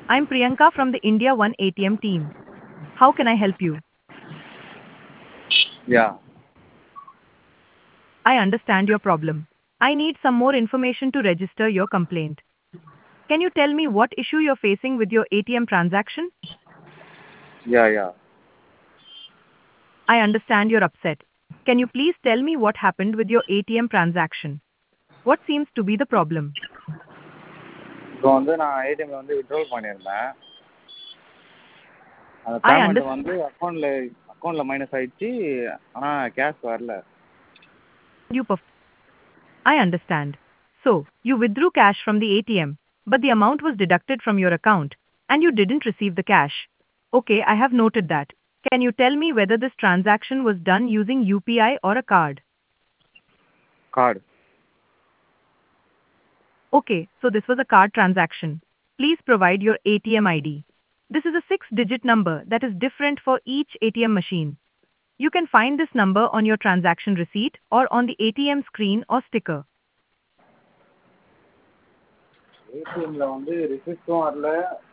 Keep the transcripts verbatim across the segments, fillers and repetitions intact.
I'm Priyanka from the India One A T M team. How can I help you? Yeah, I understand your problem. I need some more information to register your complaint. Can you tell me what issue you're facing with your A T M transaction? yeah, yeah. I understand you're upset. Can you please tell me what happened with your A T M transaction? What seems to be the problem? இப்போ வந்து நான் ஏடிஎம்ல வந்து withdrawal பண்ணியிருந்தேன். அந்த I payment understand வந்து அக்கௌண்ட்ல அக்கௌண்ட்ல மைனஸ் ஆயிடுச்சு. ஆனால் கேஷ் வரல. you perf- I understand. So, you withdrew cash from the A T M, but the amount was deducted from your account, and you didn't receive the cash. Okay, I have noted that. Can you tell me whether this transaction was done using U P I or a card? Card. Okay, so this was a card transaction. Please provide your A T M I D. This is a six digit number that is different for each A T M machine. You can find this number on your transaction receipt or on the A T M screen or sticker. ஏடிஎம்ல வந்து ரிசிப்டும் வரல.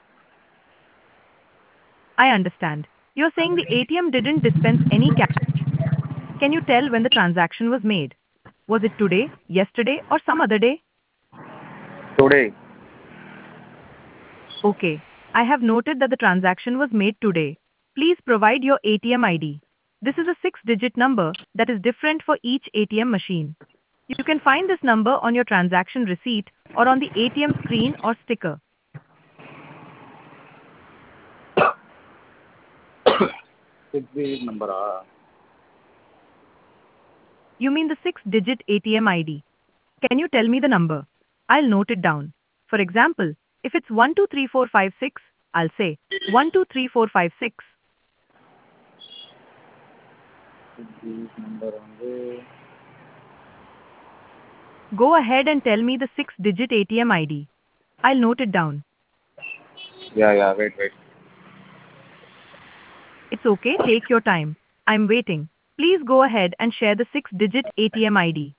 I understand. You're saying the A T M didn't dispense any cash. Can you tell when the transaction was made? Was it today, yesterday, or some other day? Today. Okay. I have noted that the transaction was made today. Please provide your A T M I D. This is a six digit number that is different for each A T M machine. You can find this number on your transaction receipt or on the A T M screen or sticker. Six digit நம்பரா? You mean the six digit A T M I D. Can you tell me the number? I'll note it down. For example, if it's one two three four five six, I'll say one two three four five six. Six digit number வந்து Go ahead and tell me the six digit A T M I D. I'll note it down. Yeah yeah wait wait. It's okay, take your time. I'm waiting. Please go ahead and share the six digit A T M I D.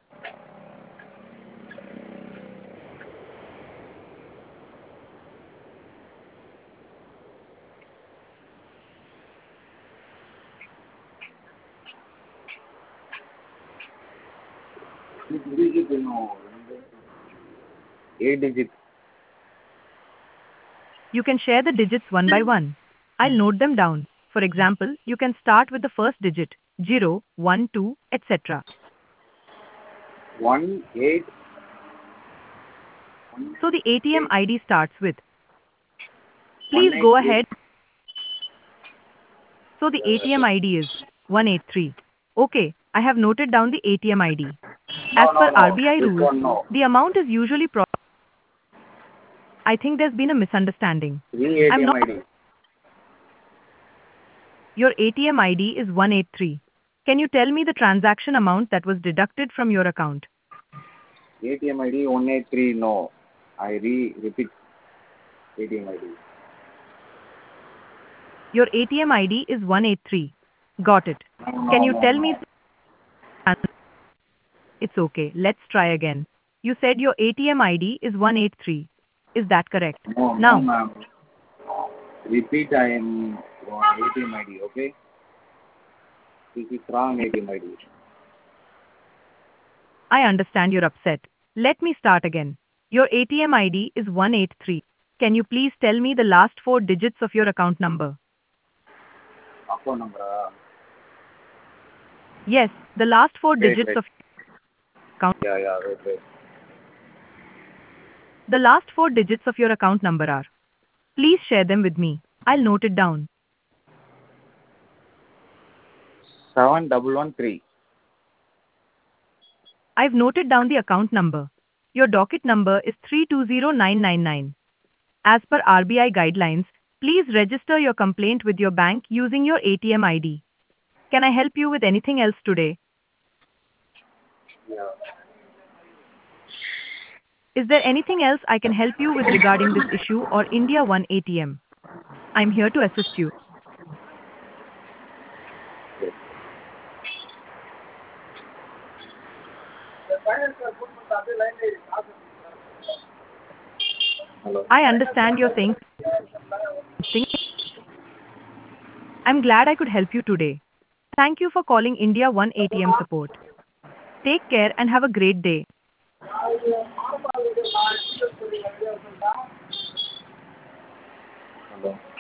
Six digit இன்னும் eight digit. You can share the digits one by one. I'll note them down. For example, you can start with the first digit, zero, one, two, et cetera. One eight So the A T M I D starts with. One Please eight go three. ahead. So the A T M I D is one eight three. Okay, I have noted down the A T M I D. No As no per no R B I this rules, one no. the amount is usually pro- I think there's been a misunderstanding. Three I'm ATM not. ID. Your A T M I D is one eight three. Can you tell me the transaction amount that was deducted from your account? ATM ID one eight three no. I re repeat ATM ID. Your A T M I D is one eight three. Got it. No, no, Can you no, tell no. me? It's okay. Let's try again. You said your A T M I D is one eight three. Is that correct? No, no, Now, ma'am. Repeat, I am on A T M I D, okay? This is wrong A T M I D. I understand you're upset. Let me start again. Your A T M I D is one eight three. Can you please tell me the last four digits of your account number? Account number. ah? Yes, the last four Wait, digits wait. of account. Yeah, yeah, wait, wait. The last four digits of your account number are. Please share them with me. I'll note it down. Seven double one three. I've noted down the account number. Your docket number is three two zero nine nine nine. As per R B I guidelines, please register your complaint with your bank using your A T M I D. Can I help you with anything else today? Yeah. Is there anything else I can help you with regarding this issue or India One A T M? I'm here to assist you. Hello. I understand you're saying something. I'm glad I could help you today. Thank you for calling India One A T M support. Take care and have a great day. Hello.